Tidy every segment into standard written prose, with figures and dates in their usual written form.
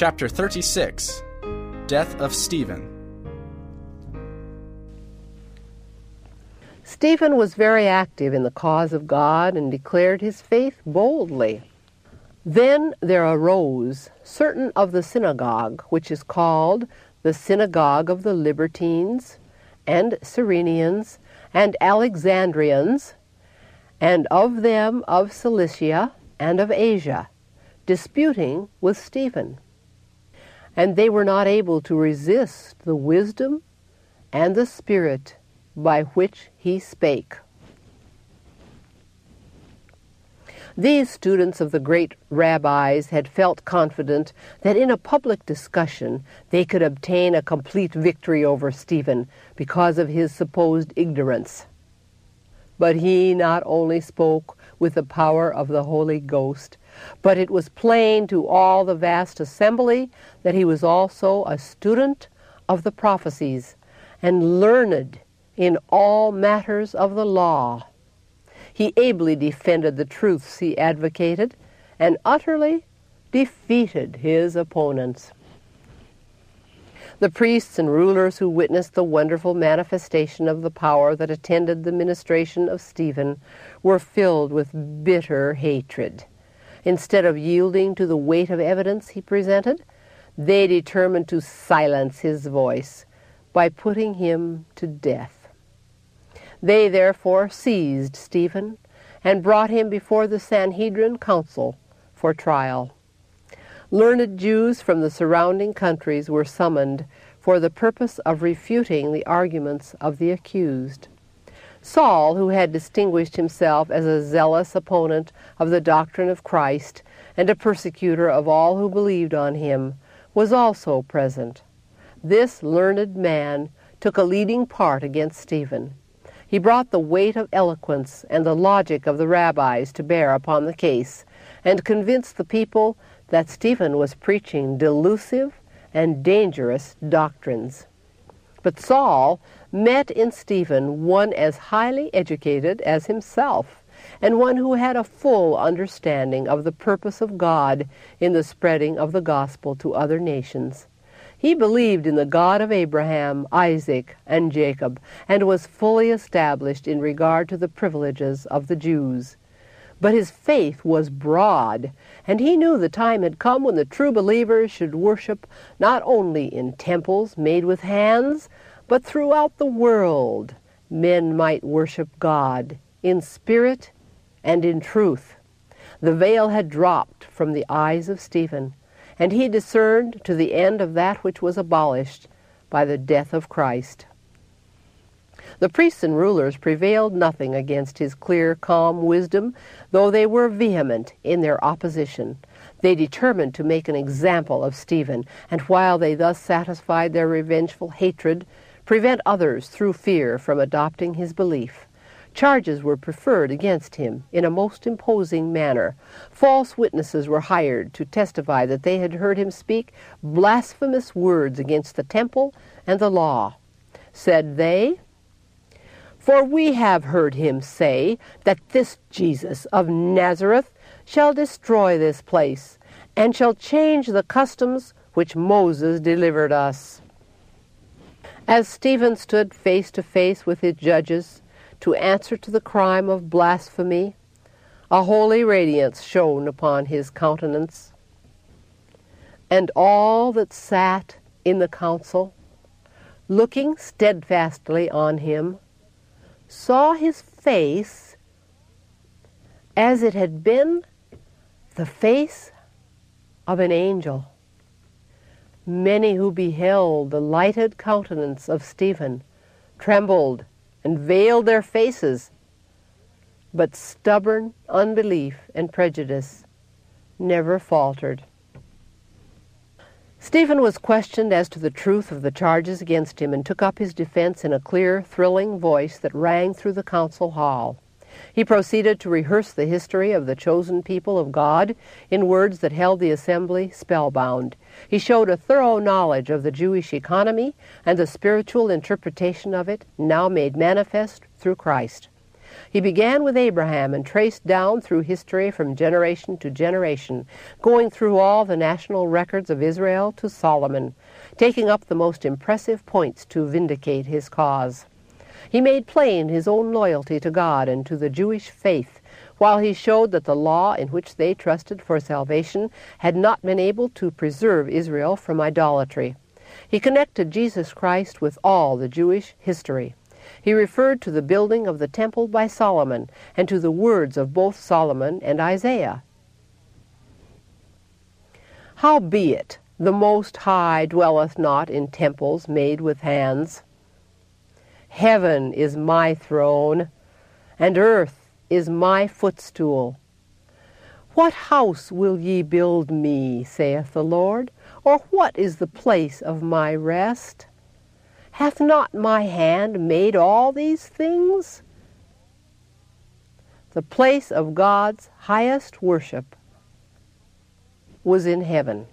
Chapter 36, Death of Stephen. Stephen was very active in the cause of God and declared his faith boldly. Then there arose certain of the synagogue, which is called the synagogue of the Libertines, and Cyrenians, and Alexandrians, and of them of Cilicia and of Asia, disputing with Stephen. And they were not able to resist the wisdom and the spirit by which he spake. These students of the great rabbis had felt confident that in a public discussion they could obtain a complete victory over Stephen because of his supposed ignorance. But he not only spoke with the power of the Holy Ghost, but it was plain to all the vast assembly that he was also a student of the prophecies and learned in all matters of the law. He ably defended the truths he advocated and utterly defeated his opponents. The priests and rulers who witnessed the wonderful manifestation of the power that attended the ministration of Stephen were filled with bitter hatred. Instead of yielding to the weight of evidence he presented, they determined to silence his voice by putting him to death. They therefore seized Stephen and brought him before the Sanhedrin council for trial. Learned Jews from the surrounding countries were summoned for the purpose of refuting the arguments of the accused. Saul, who had distinguished himself as a zealous opponent of the doctrine of Christ and a persecutor of all who believed on him, was also present. This learned man took a leading part against Stephen. He brought the weight of eloquence and the logic of the rabbis to bear upon the case, and convinced the people that Stephen was preaching delusive and dangerous doctrines. But Saul met in Stephen one as highly educated as himself, and one who had a full understanding of the purpose of God in the spreading of the gospel to other nations. He believed in the God of Abraham, Isaac, and Jacob, and was fully established in regard to the privileges of the Jews. But his faith was broad, and he knew the time had come when the true believers should worship not only in temples made with hands, but throughout the world men might worship God in spirit and in truth. The veil had dropped from the eyes of Stephen, and he discerned to the end of that which was abolished by the death of Christ. The priests and rulers prevailed nothing against his clear, calm wisdom, though they were vehement in their opposition. They determined to make an example of Stephen, and while they thus satisfied their revengeful hatred, prevent others through fear from adopting his belief. Charges were preferred against him in a most imposing manner. False witnesses were hired to testify that they had heard him speak blasphemous words against the temple and the law. Said they, "For we have heard him say that this Jesus of Nazareth shall destroy this place, and shall change the customs which Moses delivered us." As Stephen stood face to face with his judges to answer to the crime of blasphemy, a holy radiance shone upon his countenance. And all that sat in the council, looking steadfastly on him, saw his face as it had been the face of an angel. Many who beheld the lighted countenance of Stephen trembled and veiled their faces, but stubborn unbelief and prejudice never faltered. Stephen was questioned as to the truth of the charges against him and took up his defense in a clear, thrilling voice that rang through the council hall. He proceeded to rehearse the history of the chosen people of God in words that held the assembly spellbound. He showed a thorough knowledge of the Jewish economy and the spiritual interpretation of it, now made manifest through Christ. He began with Abraham and traced down through history from generation to generation, going through all the national records of Israel to Solomon, taking up the most impressive points to vindicate his cause. He made plain his own loyalty to God and to the Jewish faith, while he showed that the law in which they trusted for salvation had not been able to preserve Israel from idolatry. He connected Jesus Christ with all the Jewish history. He referred to the building of the temple by Solomon and to the words of both Solomon and Isaiah. Howbeit, the Most High dwelleth not in temples made with hands. Heaven is my throne, and earth is my footstool. What house will ye build me, saith the Lord, or what is the place of my rest? Hath not my hand made all these things? The place of God's highest worship was in heaven.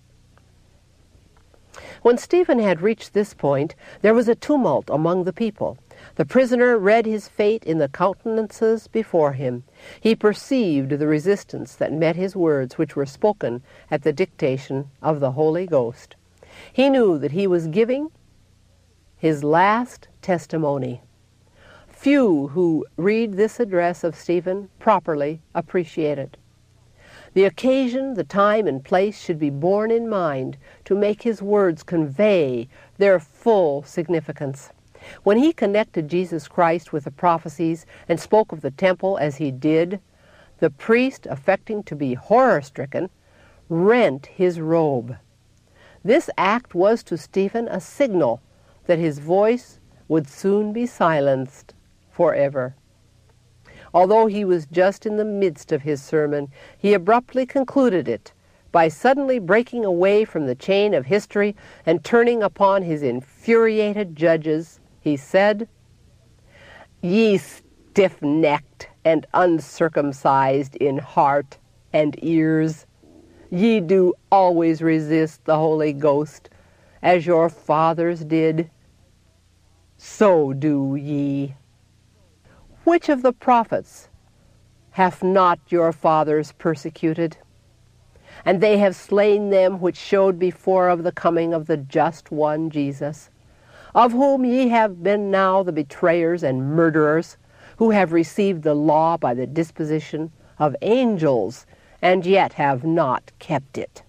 When Stephen had reached this point, there was a tumult among the people. The prisoner read his fate in the countenances before him. He perceived the resistance that met his words, which were spoken at the dictation of the Holy Ghost. He knew that he was giving his last testimony. Few who read this address of Stephen properly appreciate it. The occasion, the time, and place should be borne in mind to make his words convey their full significance. When he connected Jesus Christ with the prophecies and spoke of the temple as he did, the priest, affecting to be horror-stricken, rent his robe. This act was to Stephen a signal that his voice would soon be silenced forever. Although he was just in the midst of his sermon, he abruptly concluded it by suddenly breaking away from the chain of history and turning upon his infuriated judges. He said, "Ye stiff-necked and uncircumcised in heart and ears, ye do always resist the Holy Ghost, as your fathers did. So do ye. Which of the prophets hath not your fathers persecuted? And they have slain them which showed before of the coming of the just one, Jesus, of whom ye have been now the betrayers and murderers, who have received the law by the disposition of angels, and yet have not kept it."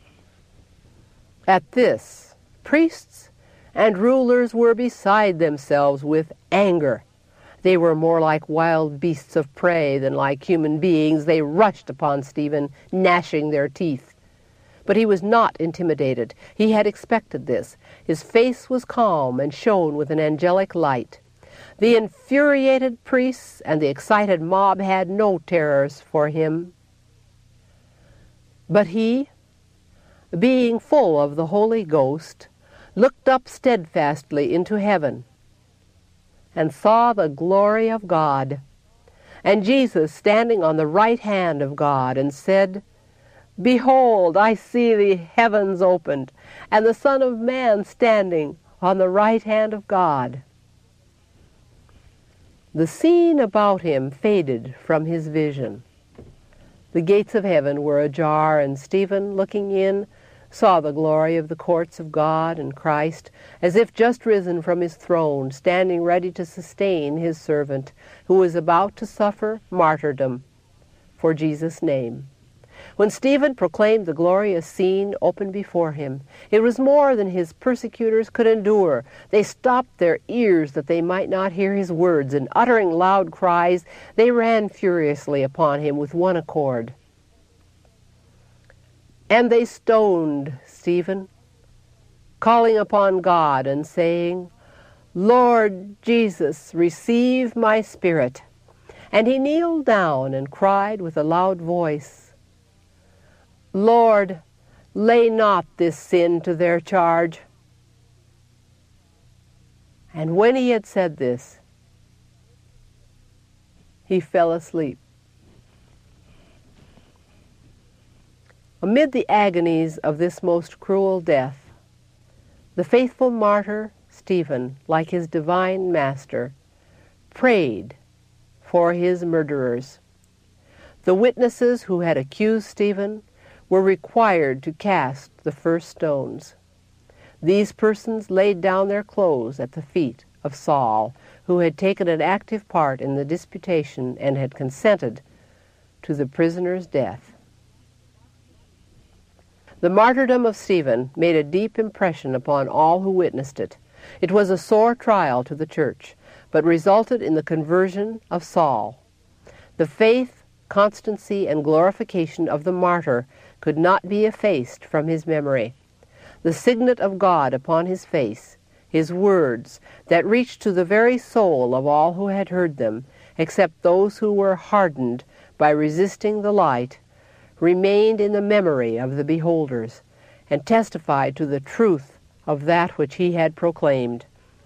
At this, priests and rulers were beside themselves with anger. They were more like wild beasts of prey than like human beings. They rushed upon Stephen, gnashing their teeth. But he was not intimidated. He had expected this. His face was calm and shone with an angelic light. The infuriated priests and the excited mob had no terrors for him. But he, being full of the Holy Ghost, looked up steadfastly into heaven and saw the glory of God, and Jesus standing on the right hand of God, and said, "Behold, I see the heavens opened, and the Son of Man standing on the right hand of God." The scene about him faded from his vision. The gates of heaven were ajar, and Stephen, looking in, saw the glory of the courts of God and Christ, as if just risen from his throne, standing ready to sustain his servant, who was about to suffer martyrdom for Jesus' name. When Stephen proclaimed the glorious scene open before him, it was more than his persecutors could endure. They stopped their ears that they might not hear his words, and uttering loud cries, they ran furiously upon him with one accord. And they stoned Stephen, calling upon God and saying, "Lord Jesus, receive my spirit." And he kneeled down and cried with a loud voice, "Lord, lay not this sin to their charge." And when he had said this, he fell asleep. Amid the agonies of this most cruel death, the faithful martyr Stephen, like his divine master, prayed for before his murderers. The witnesses who had accused Stephen were required to cast the first stones. These persons laid down their clothes at the feet of Saul, who had taken an active part in the disputation and had consented to the prisoner's death. The martyrdom of Stephen made a deep impression upon all who witnessed it. It was a sore trial to the church, but resulted in the conversion of Saul. The faith, constancy, and glorification of the martyr could not be effaced from his memory. The signet of God upon his face, his words, that reached to the very soul of all who had heard them, except those who were hardened by resisting the light, remained in the memory of the beholders, and testified to the truth of that which he had proclaimed.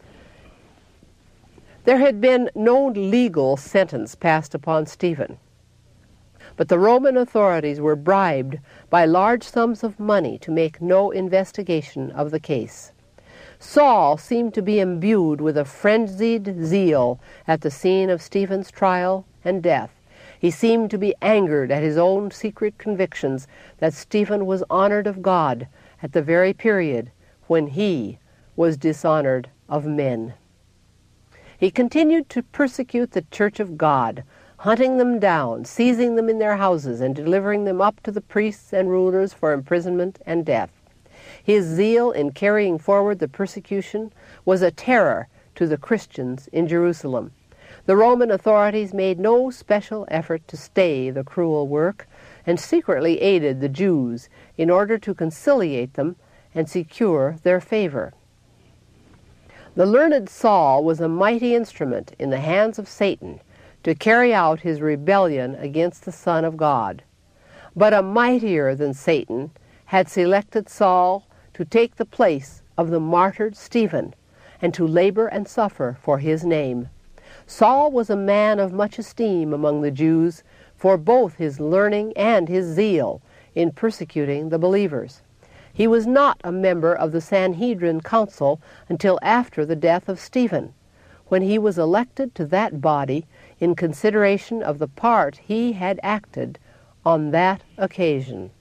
There had been no legal sentence passed upon Stephen, but the Roman authorities were bribed by large sums of money to make no investigation of the case. Saul seemed to be imbued with a frenzied zeal at the scene of Stephen's trial and death. He seemed to be angered at his own secret convictions that Stephen was honored of God at the very period when he was dishonored of men. He continued to persecute the church of God, hunting them down, seizing them in their houses, and delivering them up to the priests and rulers for imprisonment and death. His zeal in carrying forward the persecution was a terror to the Christians in Jerusalem. The Roman authorities made no special effort to stay the cruel work, and secretly aided the Jews in order to conciliate them and secure their favor. The learned Saul was a mighty instrument in the hands of Satan to carry out his rebellion against the Son of God. But a mightier than Satan had selected Saul to take the place of the martyred Stephen and to labor and suffer for his name. Saul was a man of much esteem among the Jews for both his learning and his zeal in persecuting the believers. He was not a member of the Sanhedrin council until after the death of Stephen, when he was elected to that body in consideration of the part he had acted on that occasion.